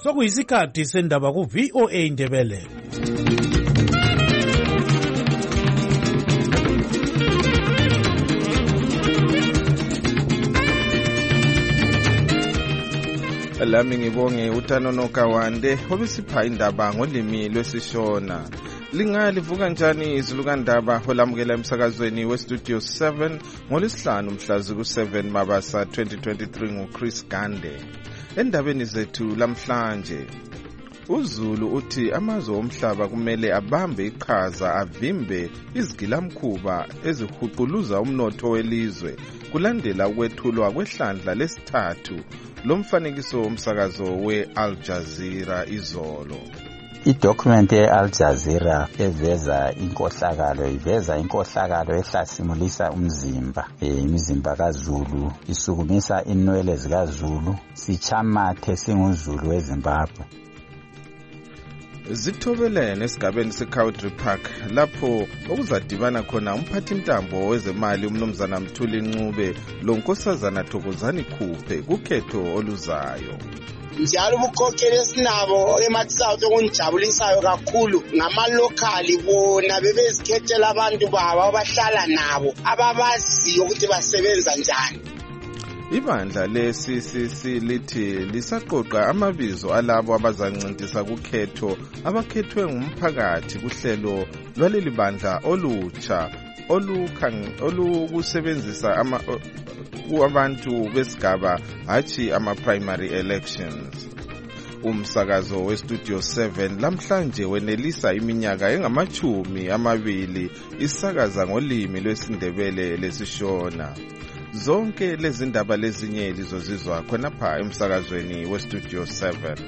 Sokuyisikhathi sendaba ku VOA Indebele. Lami ngibonge uTanono Kawande obisipha indaba ngolimi lwesishona. Lingalivuka njani izulu kandaba olamukela emsakazweni weStudio 7 ngolesihlanu mhla ku-7 Mabasa 2023 nguChris Gande. Endabeni zethu lamhlanje, uZulu uthi amazwe omhlaba kumele abambe iqhaza avimbe izigilamkhuba ezihuquluza umnotho welizwe kulandela ukwethulwa kwehlandla lesithathu lomfanekiso womsakazo we-Al Jazeera izolo. Idocument ye-Al Jazeera iveza inkohlakalo ehlasimulisa umzimba, imizimba kaZulu, isukumisa inwele zikaZulu, sichamathe singuZulu weZimbabwe. Zithobelene esigabeni seCowdry Park lapho okuzadibana khona umphathintambo wezemali umnumzana Mthuli Ncube lonkosazana Thokozani Khuphe kukhetho oluzayo. Njalo ubukhokheli esinabo eMatsouth okunjabulisayo kakhulu ngamalokali bona bebezikhethela abantu babo abahlala nabo ababaziyo ukuthi basebenza njani. Ibandla le-CCC lithi lisaqoqa amabizo alabo abazancintisa kukhetho abakhethwe ngumphakathi kuhlelo lwaleli bandla olutsha olukusebenzisa abantu besigaba hathi ama-primary elections. Umsakazo weStudio 7 lamhlanje wenelisa iminyaka engama-20 isakaza ngolimi lwesindebele lesishona. Zonke lezi ndaba lezinye lizozizwa khonapha emsakazweni weStudio 7.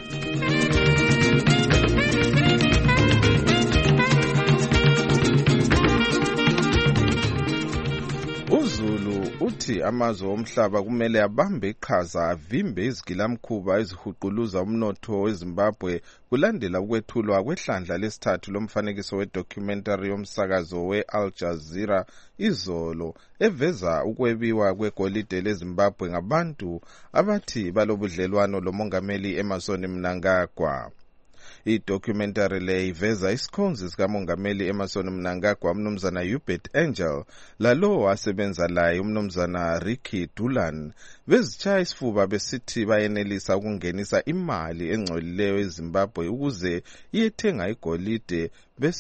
uZulu uthi amazwe omhlaba kumele abambe iqhaza avimbe izigilamkhuba ezihuquluza umnotho weZimbabwe kulandela ukwethulwa kwehlandla lesithathu lomfanekiso wedocumentary yomsakazo we-Al Jazeera izolo eveza ukwebiwa kwegolide leZimbabwe ngabantu abathi balobudlelwano lomongameli Emmerson Mnangagwa. I-documentary le iveza isikhonzi sikamongameli Emmerson Mnangagwa umnumzana Hubert Angel lalo wasebenza laye umnumzana Ricky Dulan bezitshaya isifuba besithi bayenelisa ukungenisa imali engcolileyo eZimbabwe ukuze iyethenga igolide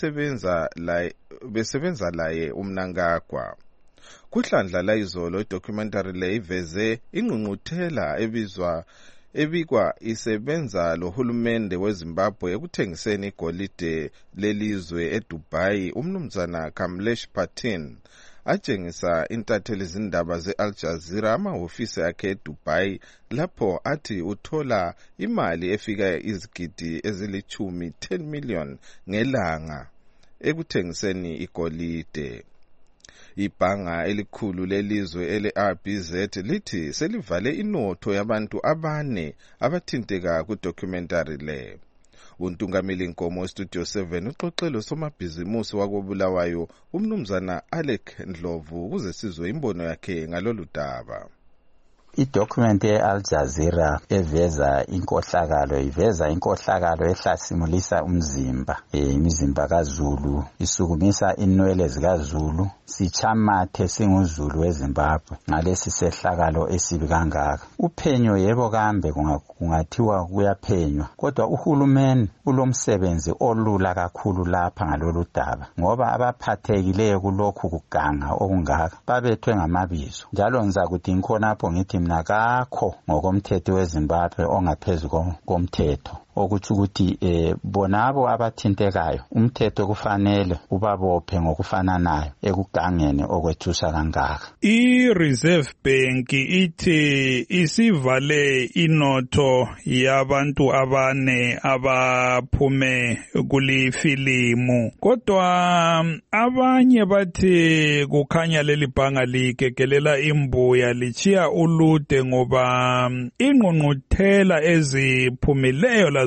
besebenza laye uMnangagwa. Kuhlandla la izolo i-documentary le iveze ingqungquthela ebikwa isebenza lohulumende weZimbabwe ekuthengiseni igolide lelizwe eDubai umnumzana Kamlesh Patin atshengisa intatheli zindaba ze-Al Jazeera amahofisi akhe eDubai lapho athi uthola imali efika izigidi ezili-10 million ngelanga ekuthengiseni igolide. Ibhanga elikhulu lelizwe ele-RBZ lithi selivale inotho yabantu abane abathinteka ku-documentary le. Untungameli Nkomo weStudio 7 uxoxelo somabhizimusi wakobulawayo umnumzana Alec Ndlovu ukuze sizwe imbono yakhe ngalolu daba. Idocument ye-Al Jazeera iveza inkohlakalo ehlasimulisa umzimba, imizimba kaZulu, isukumisa inwele zikaZulu, sichamathe singuZulu weZimbabwe ngalesi sehlakalo esibi kangaka. Uphenyo yebo kambe kungathiwa kuyaphenywa, kodwa uhulumeni ulomsebenzi olula kakhulu lapha ngalolu daba ngoba abaphathekileyo kulokhu kuganga okungaka babethwe ngamabizo. Njalo ngizakuthi ngikhonapho ngithi mina kakho ngokomthetho weZimbabwe ongaphezulu komthetho, okuthi ukuthi bonabo abathintekayo umthetho kufanele ubabophe ngokufananayo ekugangeni okwethusa kangaka. I-Reserve Bank ithi isivale inotho yabantu abane abaphume kulifilimu, kodwa abanye bathi kukhanya leli bhanga ligegelela imbuya lichiya ulude ngoba ingqungquthela eziphumileyo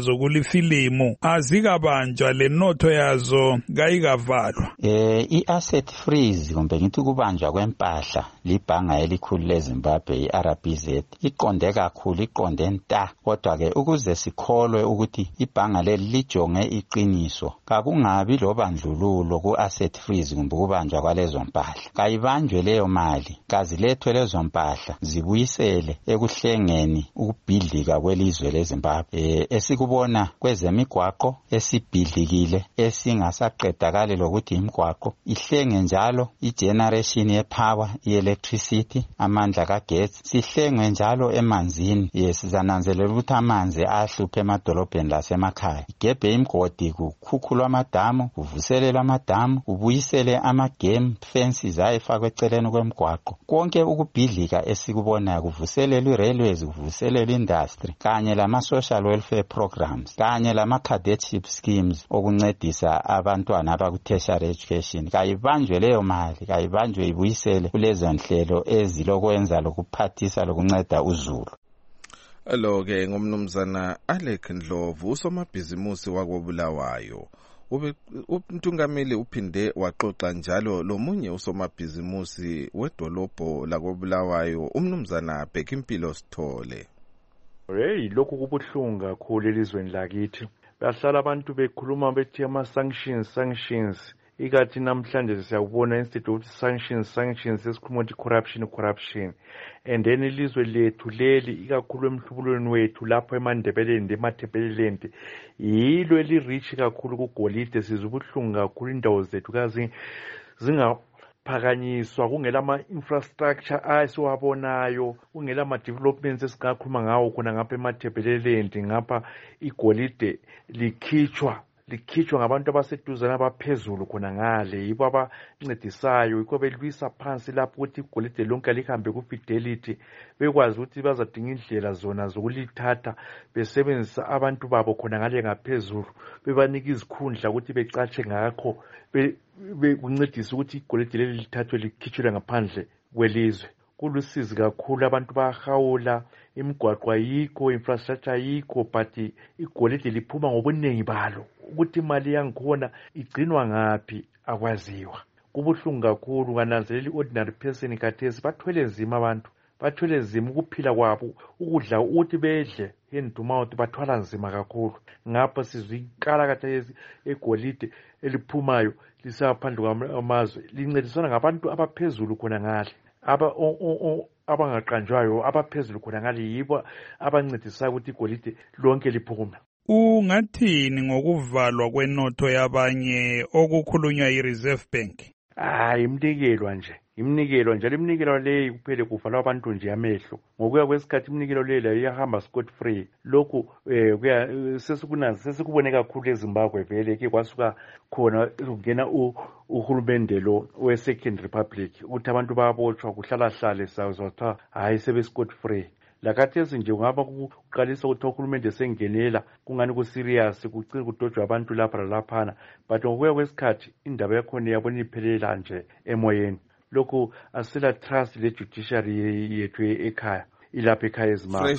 yazo kulifilimu azikabanjwa lenotho yazo kayikavalwa. I-asset freeze kumbe ngithi kubanjwa kwempahla libhanga elikhulu leZimbabwe i-RBZ iqonde kakhulu, iqonde nta. Kodwa-ke ukuze sikholwe ukuthi ibhanga leli lijonge iqiniso, kakungabi lobandlululo ku-asset freeze kumbe ukubanjwa kwalezo mpahla. Kayibanjwe leyo mali, kazilethwe lezo mpahla zibuyisele ekuhlengeni ukubhidlika kwelizwe leZimbabwe. Esikubona kwezemigwaqo esibhidlikile esingasaqedakali lokuthi imigwaqo ihlenge njalo i-generation yepower, i-electricity, amandla kagesi, sihlengwe njalo emanzini. Sizananzelela ukuthi amanzi ahluphe emadolobheni lasemakhaya. Igebhe imgodi, kukhukhulwa amadamu, kuvuselelwa amadamu, kubuyisele ama-game fences ayefakwe eceleni kwemigwaqo. Konke ukubhidlika esikubonayo kuvuselelwa i-railways, kuvuselelwa industry, kanye lama-social welfare programs, kanye lama-cadetship schemes okuncedisa abantwana abaku-tertiary education. Kayibanjwe leyo mali, kayibanjwe ibuyisele kulezo nhlelo ezilokwenza lokuphathisa lokunceda uzulu. Lo-ke ngumnumzana Alec Ndlovu, usomabhizimusi wakobulawayo. Umthungameli uphinde waxoxa njalo lomunye usomabhizimusi wedolobho lakobulawayo, umnumzana Bhekimpilo Sithole. Lokhu kubuhlungu kakhulu elizweni lakithi. Bahlala abantu bekhuluma bethi ama-sanctions. Ikathi namhlanje siyakubona instead of sanctions esikhuluma ukuthi corruption. And then ilizwe lethu leli ikakhulu emhlubulweni wethu lapho eMandebeleni emathebeleleni yilo elirich kakhulu kugolide. Sizwe ubuhlungu kakhulu indawo zethu zingaphakanyiswa, kungela ama-infrastructure asiwabonayo, kungela ama-developments esingakhuluma ngawo khona ngapha emathebeleleni. Ngapha igolide likhitshwa ngabantu abaseduzana abaphezulu khona ngale, yibo abancedisayo, yikho belwisa phansi lapho ukuthi igolide lonke lihambe ku-fidelity, bekwazi ukuthi bazadinga indlela zona zokulithatha besebenzisa abantu babo khona ngale ngaphezulu, bebanika izikhundla ukuthi becatshe ngakho, bekuncedisa ukuthi igolide leli lithathwe likhitshwe ngaphandle kwelizwe. Kulusizi kakhulu, abantu bahawula, imigwaqo ayikho, infrastructure ayikho, but igolide liphuma ngobuningi balo. Ukuthi imali yangikhona igcinwa ngaphi akwaziwa. Kubuhlungu kakhulu, kananzelela i-ordinary person khathesi bathwele nzima abantu, bathwele nzima ukuphila kwabo, ukudla ukuthi bedle hand to mouth bathwala nzima kakhulu. Ngapha sizwe ikala khathesi egolide eliphumayo lisaphandle kwamazwe lincedisana ngabantu abaphezulu khona ngale, abangaqanjwayo abaphezulu khona ngale, yibo abancedisayo ukuthi igolide lonke liphume. Ungathini ngokuvalwa kwenotho yabanye okukhulunywa yi-Reserve Bank? Imnikelwa nje, iminikelo leyi kuphele kuvalwa abantu nje amehlo. Ngokuya kwesikhathi iminikelo leyi iyahamba scot free. Lokhu sesikubone kakhulu eZimbabwe vele ke kwasuka khona kungena uhulumende lo we-Second Republic ukuthi abantu bayabotshwa kuhlalahlale sawuzwa hayi sebe scot free. Lakathesi nje ungaba kuqalisa ukuthi uhulumende esengenela kungani ku-serious kucina kudojwa abantu lapha lalaphana, but ngokuya kwesikhathi indaba yakhona yabona iphelela nje emoyeni. Lokhu asila trust le judiciary yethu ekhaya, ilapha ekhaya eZimbabwe.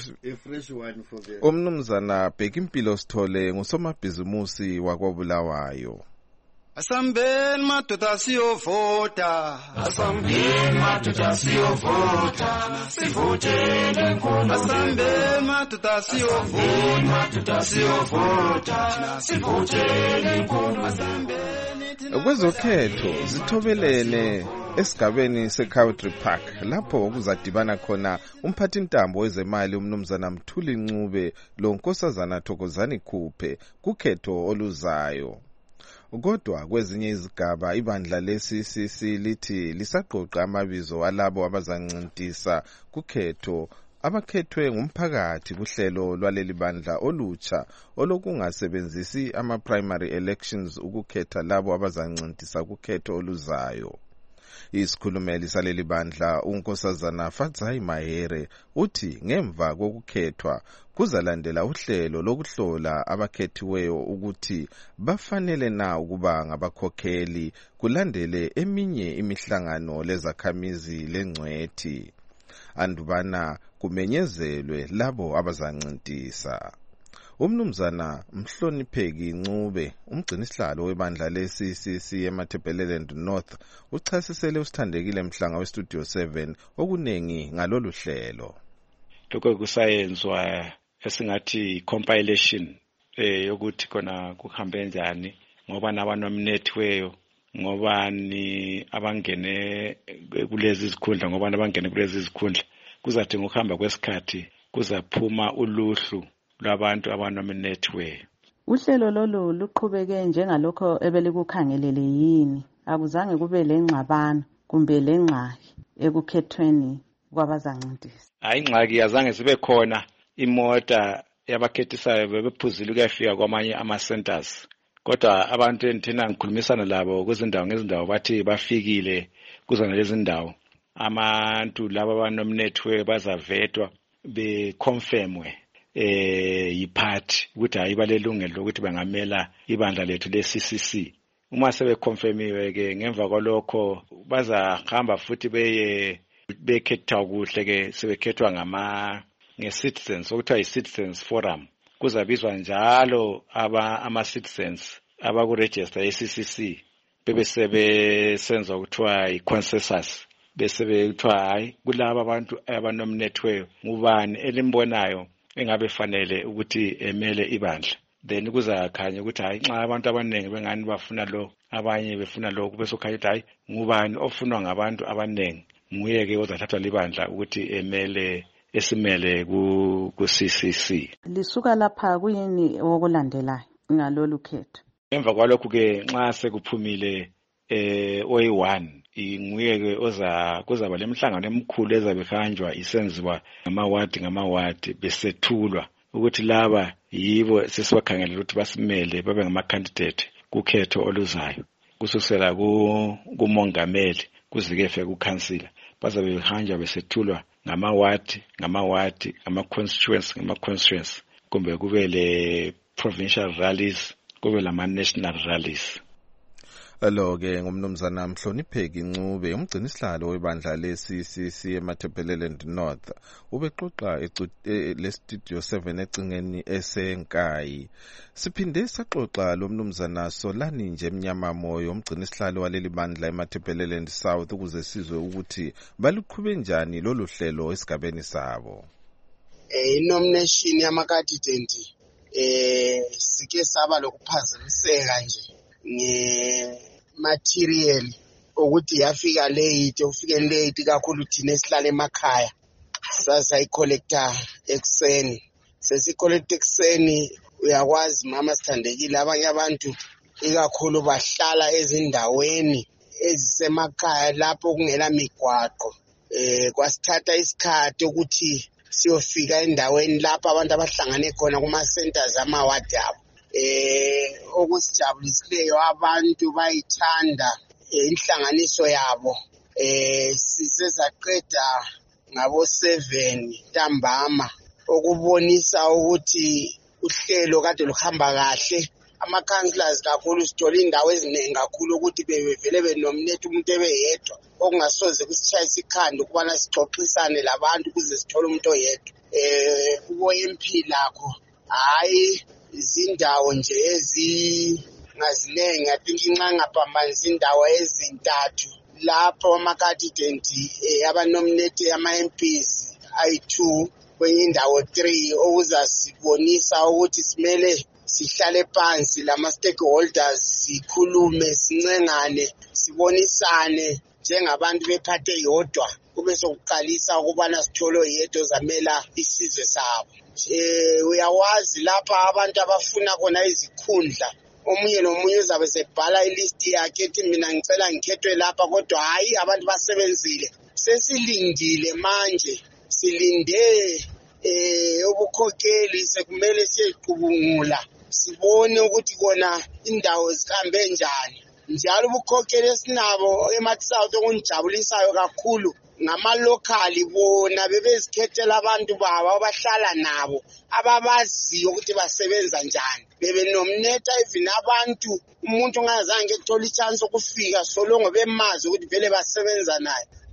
Umnumzana Bhekimpilo Sithole ngusomabhizimusi wakobulawayo. Asambeni madoda siyovota, asambeni madoda siyovota, sivotele nkulu. Asambeni madoda siyovota, madoda siyovota, sivotele nkulu. Kwezokhetho zithobelene esigabeni seCountry Park lapho kuzadibana khona umphathintambo wezemali umnumzana Mthuli Ncube lonkosazana Thokozani Khuphe kukhetho oluzayo. Kodwa kwezinye izigaba ibandla le-CCC lithi lisaqoqa amabizo alabo abazancintisa kukhetho abakhethwe ngumphakathi kuhlelo lwaleli bandla olutsha olokungasebenzisi ama-primary elections ukukhetha labo abazancintisa kukhetho oluzayo. Isikhulumeli saleli bandla unkosazana Fadzai Mahere uthi ngemva kokukhethwa kuzalandela uhlelo lokuhlola abakhethiweyo ukuthi bafanele na ukuba ngabakhokheli kulandele eminye imihlangano lezakhamizi lengcwethi andubana kumenyezelwe labo abazancintisa. Umnumzana Mhlonipheki Ncube, umgcinisihlalo webandla le-CCC eMatabeleland North, uchasisele uSithandekile Mhlanga weStudio 7 okunengi ngalolu hlelo. Lokho kusayenzwa esingathi compilation yokuthi khona kuhambe njani, ngoba nabanominathiweyo, ngoba ni abangene kulezi izikhundla, ngoba abangene kulezi izikhundla, kuzadinga ukuhamba kwesikhathi kuzaphuma uluhlu lwabantu abanominathiweyo. Uhlelo lolu luqhubeke njengalokho ebelikukhangelele yini? Akuzange kube lengxabano kumbe lengxaki ekukhethweni kwabazancedisa? Hayi, ingxaki azange sibe khona. Imota yabakhethisayo bebephuzile ukuyafika kwamanye ama-centers, kodwa abantu enthina ngikhulumisana labo kuzindawo ngezindawo bathi bafikile kuzona lezi ndawo. Abantu laba abanominathiweyo bazavetwa beconfirmwe yiphathi ukuthi hayi balelungelo lokuthi bangamela ibandla lethu le-CCC. Uma sebeconfirmiwe ke ngemva kwalokho bazahamba futhi bekhethwa kuhle ke, sebekhethwa nge-citizens, okuthiwa yi-citizens forum. Kuzabizwa njalo ama-citizens abakuregister ye-CCC bebesebenza ukuthiwa yi-consensus, besebekuthiwa hayi kulaba abantu abanominathiweyo ngubani elimbonayo engabe fanele ukuthi emele ibandla. Then kuzakhanya ukuthi hayi nxa abantu abaningi bengani bafuna lo, abanye befuna lo, kube sokhanya ukuthi hayi ngubani ofunwa ngabantu abaningi, nguye ke ozathathwa libandla ukuthi esimele ku-CCC. Lisuka lapha kuyini okulandelayo ngalolu khetho? Emva kwalokho ke nxa sekuphumile oyi-1 nguye ke kuzaba lemhlangano emikhulu ezabe ihanjwa isenziwa ngamawadi besethulwa ukuthi laba yibo sesibakhangelela ukuthi basimele babe ngama-candidate kukhetho oluzayo, kusukela kumongameli kuzikefe kukhansila. Bazabe behanjwa besethulwa ngamawadi, ngama-constituency, kumbe kube le-provincial rallies, kube lama-national rallies. Lo-ke ngumnumzana Mhlonipheki Ncube, umgcinisihlalo webandla le-CCC eMatabeleland North, ubexoxa le-Studio 7 ecingeni esenkayi. Siphinde saxoxa lo mnumzana Solani nje Mnyamamoyo, umgcinisihlalo waleli bandla eMatabeleland South, ukuze sizwe ukuthi baluqhube njani lolu hlelo esigabeni sabo. Nomination yamakandidate sike saba lokuphazamiseka nje material ukuthi yafika late kakhulu thina esihlala emakhaya. Sasayicollector ekseni, sesicollector ekseni. Uyakwazi mama Sithandekile, abanye abantu ikakhulu bahlala ezindaweni ezisemakhaya lapho kungela migwaqo. Kwasithatha isikhathi ukuthi siyofika endaweni lapho abantu abahlangane khona kuma-centers amawadi abo. Okusijabulisileyo abantu bayithanda inhlanganiso yabo. Sisezaqeda ngabo-7 ntambama, okubonisa ukuthi uhlelo kade luhamba kahle. Ama-councillors kakhulu sithola indawo eziningi kakhulu ukuthi bevele benominate umuntu ebeyedwa, okungasoze kusitshayisa ikhanda ukubana sixoxisane labantu ukuze sithole umuntu oyedwa. Ubo-MP lakho hayi izindawo nje ezingaziningi, I think inxa ngaphambanisa indawo ezintathu lapho amakandidate abanominate ama-MPs ayi-2 kwenye indawo 3, okuzasibonisa ukuthi simele sihlale phansi lama-stakeholders, sikhulume, sincengane, sibonisane njengabantu bephathe yodwa, kube sokuqalisa ukubana sithole oyedwa ozamela isizwe sabo. Uyawazi lapha abantu abafuna khona izikhundla, omunye nomunye uzabe sebhala ilisti yakhe ethi mina ngicela ngikhethwe lapha, kodwa hayi abantu basebenzile. Sesilindile manje, silinde ubukhokheli, sekumele siyeqhubungula sibone ukuthi kona indawo zihambe njani. Njalo ubukhokheli esinabo eMatsouth okungijabulisayo kakhulu ngamalokali, bona bebezikhethela abantu babo abahlala nabo ababaziyo ukuthi basebenza njani. Bebenominate even abantu umuntu ongazange ethola ichance ukufika solongo bemazi ukuthi vele basebenza naye.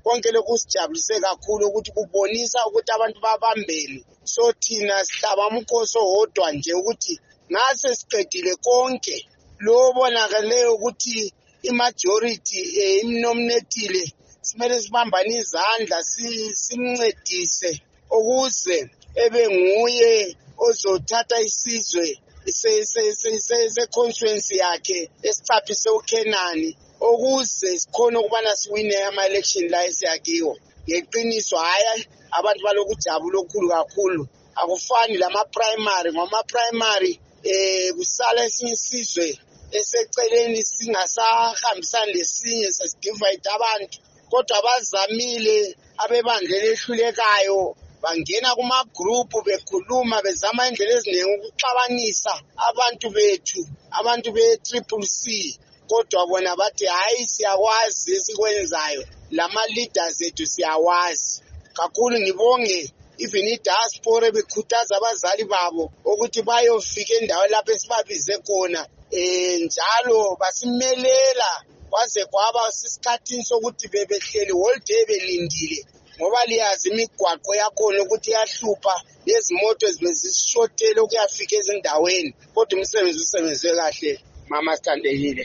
konke lokhu sijabulise kakhulu ukuthi kubonisa ukuthi abantu babambene. So thina sihlaba umkhosi owodwa nje ukuthi ngase siqedile konke lo bonakaleyo ukuthi imajority imnominatile simele sibambane izandla simncedise ukuze ebe nguye ozothatha isizwe se-constituency yakhe esicaphise uKenani ukuze sikhona ukubana siwine ama-election la esiyakiwo. Ngeqiniso hhayi abantu balokujabula okukhulu kakhulu. Akufani lama-primary ngama-primary kusala esinye isizwe eseceleni singasahambisani lesinye sesidivide abantu. Kodwa abazamile abebandla elehlulekayo bangena kuma-group bekhuluma bezama indlela eziningi ukuxabanisa abantu bethu, abantu be-CCC. Kodwa bona bathi hayi siyakwazi esikwenzayo, lama-leaders ethu siyawazi. Kakhulu ngibonge even i-diaspora bekhuthaza abazali babo ukuthi bayofika endaweni lapho esibabize khona. Njalo basimelela kwaze kwaba sisikhathini sokuthi bebehleli whole day belindile ngoba liyazi imigwaqo yakhona ukuthi iyahlupha, lezimoto zibezishotele ukuyafika ezindaweni. Kodwa umsebenzi usebenze kahle mama sithandekile.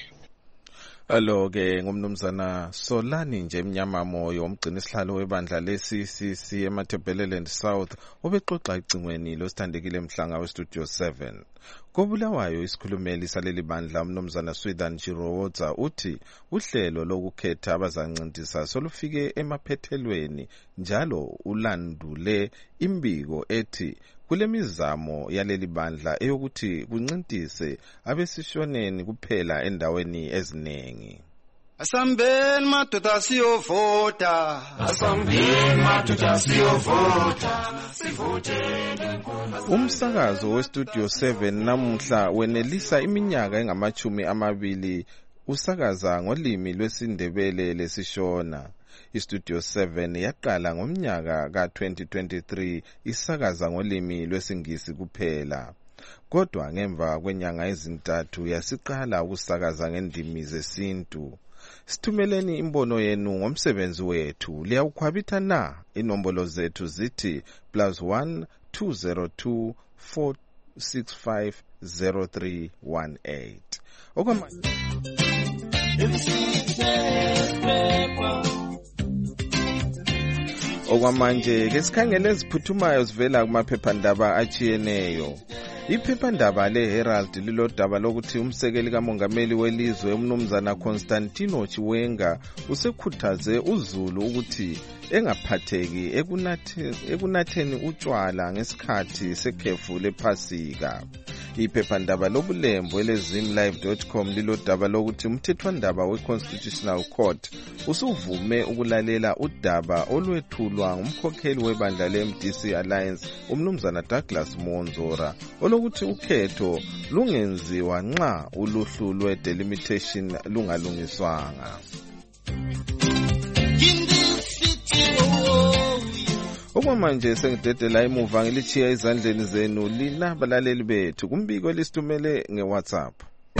Alo-ke ngumnumzana Solani nje Mnyama Moyo umgcini isihlalo webandla le-CCC eMatabeleland South obexoxa icingweni losithandekile Mhlanga westudio 7. Kobulawayo isikhulumeli saleli bandla umnumzana Swithan Chirowodza uthi uhlelo lokukhetha abazancintisa solufike emaphethelweni njalo ulandule imbiko ethi kule mizamo yaleli bandla eyokuthi kuncintise abesishoneni kuphela endaweni eziningi. Asambeni madoda siyovota, asambeni madoda siyovota, sivotele nkulu. Umsakazo westudio 7 namuhla wenelisa iminyaka engama-20 usakaza ngolimi lwesindebele lesishona. Istudio 7 yaqala ngomnyaka ka-2023 isakaza ngolimi lwesingisi kuphela. Kodwa ngemva kwenyanga ezintathu yasiqala ukusakaza ngendimi zesintu. Sithumeleni imbono yenu ngomsebenzi wethu. Liyawukhwabitha na? Inombolo zethu zithi +1 202 465 0318. Okwamanje ke sikhangele eziphuthumayo zivela kumaphephandaba achiyeneyo. Iphephandaba leHerald lilodaba lokuthi umsekeli kamongameli welizwe umnumzana Constantino Chiwenga usekhuthaze uZulu ukuthi engaphatheki ekunatheni utshwala ngesikhathi sekhefu lephasika. Iphephandaba lobulembo elezimlive.com lilodaba lokuthi umthethwandaba we-Constitutional Court usuvume ukulalela udaba olwethulwa ngumkhokheli webandla le-MDC Alliance umnumzana Douglas Monzora olokuthi ukhetho lungenziwa nxa uluhlu lwe-delimitation lungalungiswanga. Okwamanje sengidedela emuva ngilichiya izandleni zenu lina balaleli bethu kumbiko lisithumele ngeWhatsApp.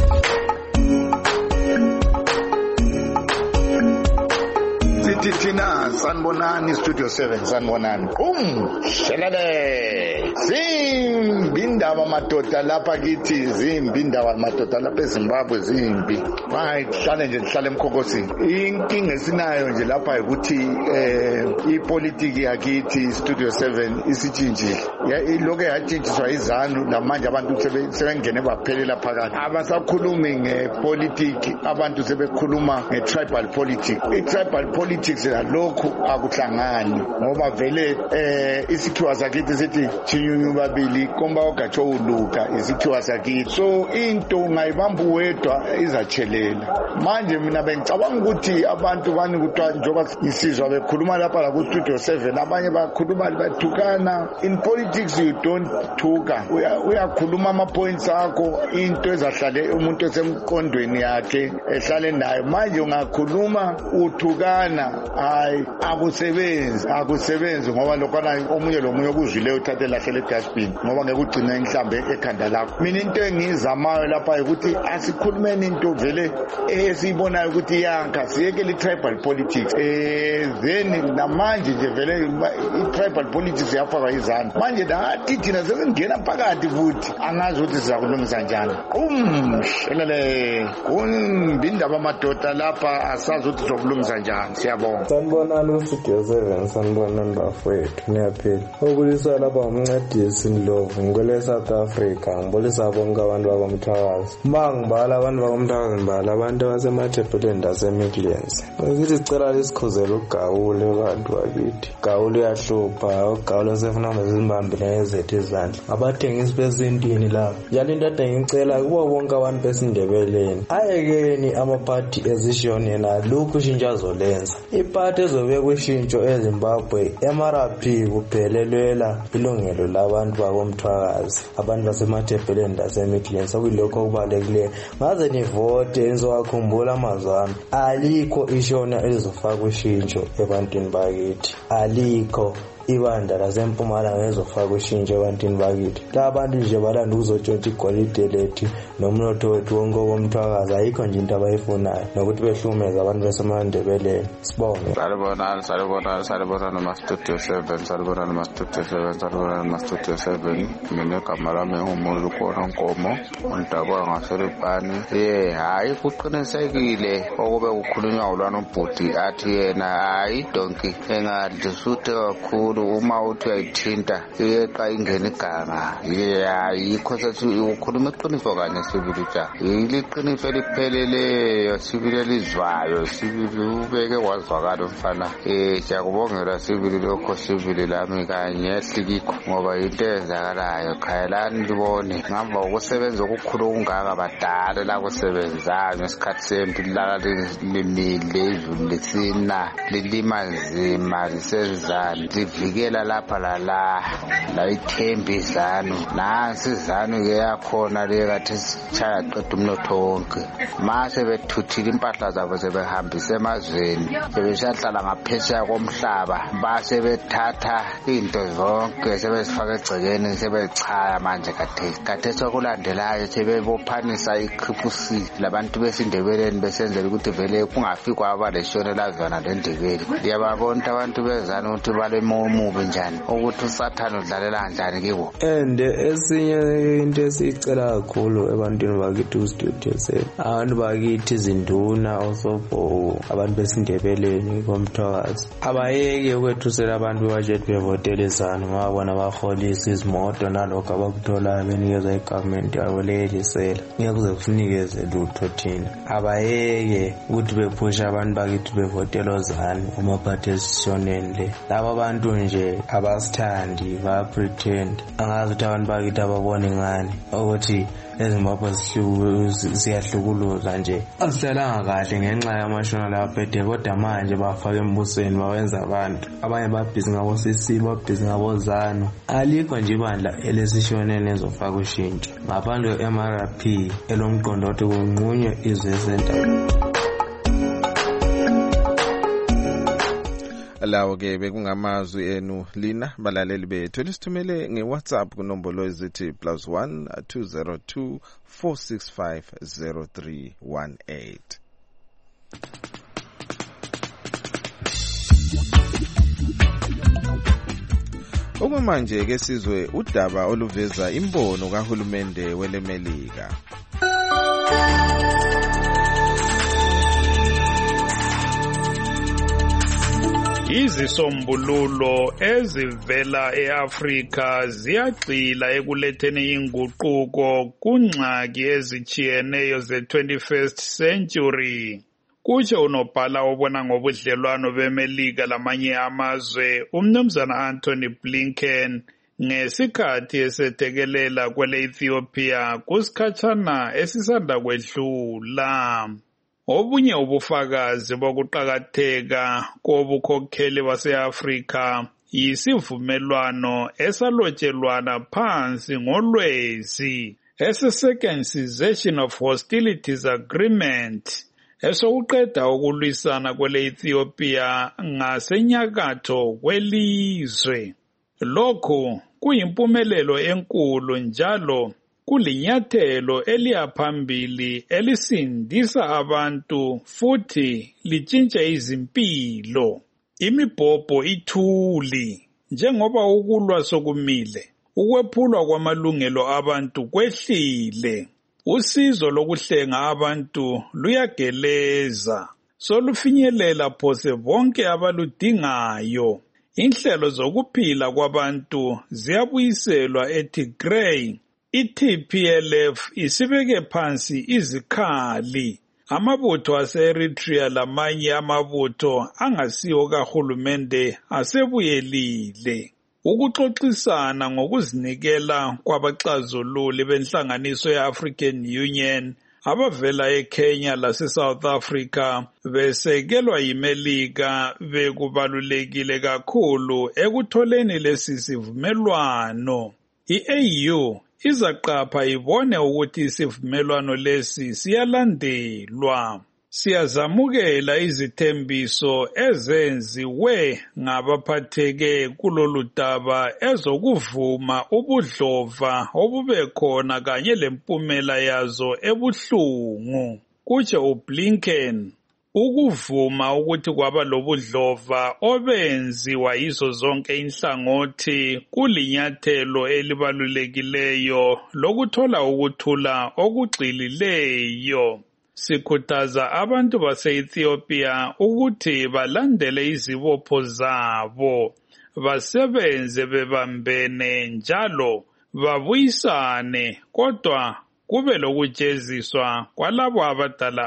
Thina sanibonani studio 7 sanibonani shelele zimbi indaba madoda lapha kithi zimbi indaba madoda lapha eZimbabwe zimbi hlale nje hlale emkhokosini. Inkinga esinayo nje lapha ukuthi ipolitiki yakithi studio 7 isitshintshile iloke yatshintshwa izanu namanje abantu sebengene baphelela phakathi abasakhulumi ngepolitiki abantu sebekhuluma ngetribal politics. I-tribal politics lokhu akuhlangani ngoba vele isikhiwa sakithi sithi chinyunyu babili komba ogatsho uluka isikhiwa sakithi. So into ungayibamba wedwa izachelela. Manje mina bengicabanga ukuthi abantu bani kuthiwa njoba isizwa bekhuluma lapha la ku studio 7 abanye bakhuluma bathukana. In politics you don't thuka, uyakhuluma ama points akho into ezahlale umuntu esemqondweni yakhe ehlale nayo. Manje ungakhuluma uthukana hayi akusebenzi ngoba lokana omunye lomunye okuzwileyo uthathe lahle le dustbin ngoba ngeke ugcine mhlambe ekhanda lakho. Mina into engizamayo lapha ukuthi asikhulumeni into vele esiyibonayo ukuthi iyanka siyekele i-tribal politics. Then namanje nje vele i-tribal politics yafaka izandla. Manje nathi thina sesingena phakathi futhi angazi ukuthi sizakulungisa njani. Shelele indaba amadoda lapha asazi ukuthi sokulungisa njani. Siyabonga. Sanibonani uStudio 7, sanibonani bafowethu niyaphila. Ukubulisa lapha umncedisi Ndlovu ngikole South Africa, ngibulisa bonke abantu bakomthakazi. Ngibala abantu bakomthakazi ngibala abantu abasemathebheleni naseMidlands. Ngithi sicela lisikhuzele uGawule abantu bakithi. Gawule uyahlupha, uGawule sefuna bezimbambile ngezethu izandla. Abathengisi bezintini lapha. Yalinto ade ngicela kubo bonke abantu besindebeleni. Ayekeni amaphathi ezishoni yena lokhu ushintsho azolenza. Iphathi ezobe kushintsho eZimbabwe MRP kuphelelwela ilungelo labantu bakomthwakazi, abantu basemathebheleni naseMidlands. Okuyilokho okubalekile. Ngaze nivote nizowakhumbula amazwi. Alikho ishona elizofaka ushintsho ebantwini bakithi. Alikho ibandla laseMpumalanga ezofaka ushintsho ebantwini bakithi. La bantu nje balanda ukuzotshontsha igolide lethu nomnotho wethu wonke womthwakazi. Ayikho nje into abayifunayo nokuthi behlumeze abantu basemandebeleni. Sibonge. Salibona namastudio 7. Mina igama lami ngumuntu khona Nkomo undaba ngaselipani. Hayi kuqinisekile okube kukhulunywa ulwana ubhuti athi yena hayi donki engadlisuthe kakhulu uma uthi uyayithinta iyeqa ingene iganga. Yikho sethi ukhuluma iqiniso kanye sibili ja. Iliqiniso elipheleleyo sibili elizwayo sibili ubeke wazwakala mfana. Siyakubongela sibili lokho sibili lami kanye ehlikikho ngoba into enzakalayo khayelani libone ngamba ukusebenza okukhulu ungaka badala la kusebenzayo ngesikhathi sempi lala limile izulu lisina lilima nzima lisezizana livikela lapha la ithembi izanu nansi izanu ke yakhona le kathi sichaya qeda umnotho wonke mase bethuthile impahla zabo sebehambisa emazweni sebeshahlala ngaphesheya komhlaba base bethatha into zonke sebezifaka egcekeni sebechaya manje kade sokulandelayo sebebophanisa iCCC labantu besindebeleni besenzela ukuthi vele kungafikwa abaleshone lavana lendebele. Yababona abantu bezana ukuthi balemomubi njani ukuthi uSathane udlalela kanjani kibo. And esinye into esicela kakhulu ebantwini bakithi uStudio 7, abantu bakithi izinduna osobho abantu besindebeleni komthwakazi abayeke ukwethusela abantu bajethi bevotela izanu ngoba bona baholisa izimoto nalokho abakutholayo benikeza igovernment yabo leyelisela ngeke kuze kunikeze lutho thina. Abayeke ukuthi bephusha abantu bakithi bevotela izanu amaphathi esishoneni le. Laba abantu nje abasithandi ba pretend angazi ukuthi abantu bakithi ababone ngani ukuthi eZimbabwe siyahlukuluza nje. Asihlelanga kahle ngenxa yamashona laphethe kodwa manje bafaka embusweni bawenza abantu abanye babhizi ngabo CC babhizi ngabo ZANU. Alikho nje ibandla elesishoneni ezofaka ushintsho ngaphandle kweMRP elomqondo othi kunqunywe izwe center. Lawo ke bekungamazwi enu lina balaleli bethu lisithumele ngeWhatsApp kunombolo ezithi +1 202 465 0318. Okwamanje ke sizwe udaba oluveza imbono kahulumende weleMelika. Izisombululo ezivela eAfrika ziyagxila ekuletheni inguquko kungxaki ezichiyeneyo ze-21st century. Kutsho unobhala obona ngobudlelwano beMelika lamanye amazwe uMnumzana Anthony Blinken ngesikhathi esethekelela kwele Ethiopia kusikhatshana esisanda kwedlula. Obunye ubufakazi bokuqakatheka kobukhokheli base-Afrika yisivumelwano esalotshelwana phansi ngolwezi ese-Second Cessation of Hostilities Agreement esokuqeda ukulwisana kwele Ethiopia ngasenyakatho kwelizwe. Lokhu kuyimpumelelo enkulu njalo kulinyathelo eliyaphambili elisindisa abantu futhi litshintshe izimpilo. Imibhobho ithuli njengoba ukulwa sokumile, ukwephulwa kwamalungelo abantu kwehlile. Usizo lokuhlenga abantu luyageleza, solufinyelela phose bonke abaludingayo. Inhlelo zokuphila kwabantu ziyabuyiselwa eTigray. iTPLF isibeke phansi izikhali. Amabutho ase-Eritrea lamanye amabutho angasiwo kahulumende asebuyelile. Ukuxoxisana ngokuzinikela kwabaxazululi benhlanganiso ye-African Union abavela eKenya lase-South Africa besekelwa yiMelika bekubalulekile kakhulu ekutholeni lesi sivumelwano. I-AU izaqapha ibone ukuthi isivumelwano lesi siyalandelwa. Siyazamukela izithembiso ezenziwe ngabaphatheke kulolu daba ezokuvuma ubudlova obubekhona kanye lempumela yazo ebuhlungu. Kutsho uBlinken, ukuvuma ukuthi kwaba lobudlova obenziwa yizo zonke inhlangothi kulinyathelo elibalulekileyo lokuthola ukuthula okugxilileyo. Sikhuthaza abantu base-Ethiopia ukuthi balandele izibopho zabo, basebenze bebambene njalo, babuyisane, kodwa kube lokujeziswa kwalabo abadala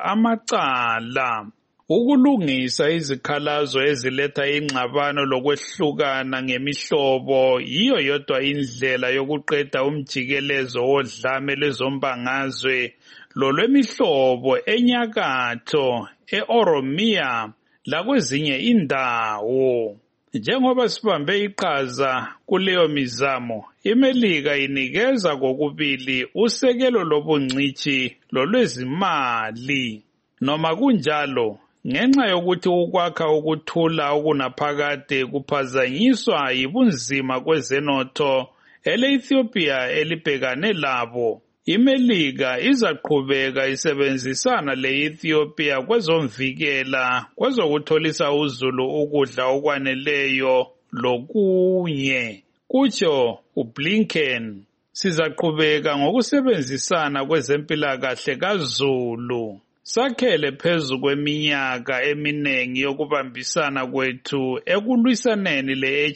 amacala. Ukulungisa izikhalazo eziletha ingxabano lokwehlukana ngemihlobo yiyo yodwa indlela yokuqeda umjikelezo wodlame lwezombangazwe lolwemihlobo enyakatho, e-Oromia lakwezinye indawo. Njengoba sibambe iqhaza kuleyo mizamo, iMelika inikeza kokubili usekelo lobungcithi lolwezimali. Noma kunjalo, ngenxa yokuthi ukwakha ukuthula okunaphakade kuphazanyiswa yibunzima kwezenotho ele-Ethiopia elibhekane labo, iMelika izaqhubeka isebenzisana le-Ethiopia kwezomvikela, kwezokutholisa uzulu ukudla okwaneleyo lokunye. Kutsho uBlinken, sizaqhubeka ngokusebenzisana kwezempilakahle kazulu. Sakhele phezu kweminyaka eminengi yokubambisana kwethu ekulwisaneni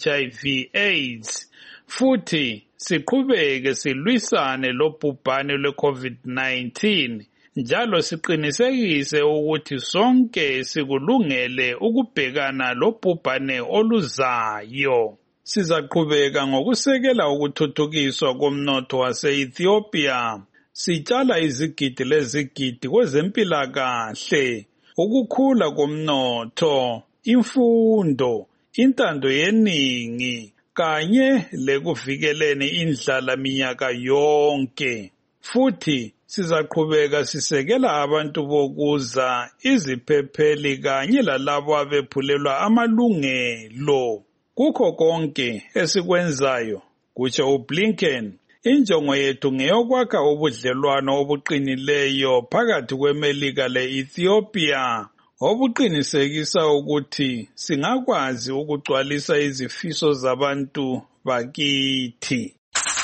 le-HIV/AIDS, futhi siqhubeke silwisane lobhubhane lwe-COVID-19, njalo siqinisekise ukuthi sonke sikulungele ukubhekana lobhubhane oluzayo. Sizaqhubeka ngokusekela ukuthuthukiswa komnotho wase-Ethiopia. Sitshala izigidi lezigidi kwezempilakahle, ukukhula komnotho, imfundo, intando yeningi, kanye lekuvikeleni indlala minyaka yonke. Futhi sizaqhubeka sisekela abantu bokuza, iziphepheli kanye lalabo abephulelwa amalungelo. Kukho konke esikwenzayo, kutsho uBlinken, injongo yethu ngeyokwakha ubudlelwano obuqinileyo phakathi kweMelika le-Ethiopia, obuqinisekisa ukuthi singakwazi ukugcwalisa izifiso zabantu bakithi.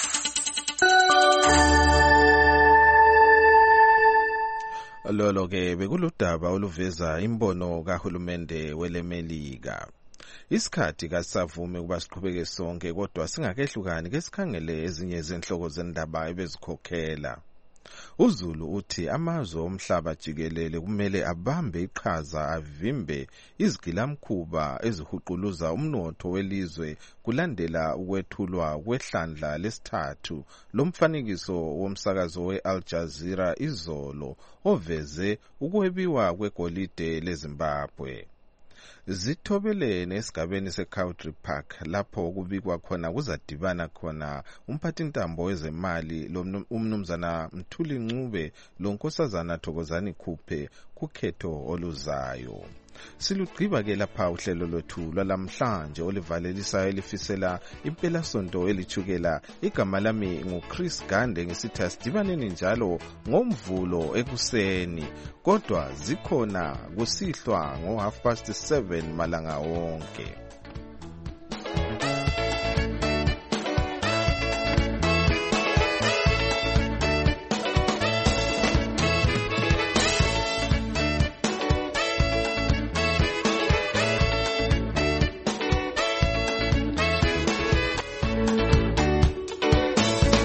Lolo-ke bekuludaba oluveza imbono kahulumende weleMelika. Isikhathi kasavumi ukuba siqhubeke sonke, kodwa singakehlukani ke sikhangele ezinye izinhloko zendaba ebezikhokhela. uZulu uthi amazwe omhlaba jikelele kumele abambe iqhaza avimbe izigilamkhuba ezihuquluza umnotho welizwe kulandela ukwethulwa kwehlandla lesithathu lomfanekiso womsakazo we-Al Jazeera izolo oveze ukwebiwa kwegolide leZimbabwe. Zithobelene esigabeni seCountry Park lapho kubikwa khona kuzadibana khona umphathintambo wezemali umnumzana Mthuli Ncube lonkosazana Thokozani Khuphe kukhetho oluzayo. Silugqiba-ke lapha uhlelo lwethu lwalamhlanje olivalelisayo elifisela impelasonto elithukela. Igama lami nguChris Gande, ngisithi asidibaneni njalo ngoMvulo ekuseni, kodwa zikhona kusihlwa ngo 7:30 malanga wonke.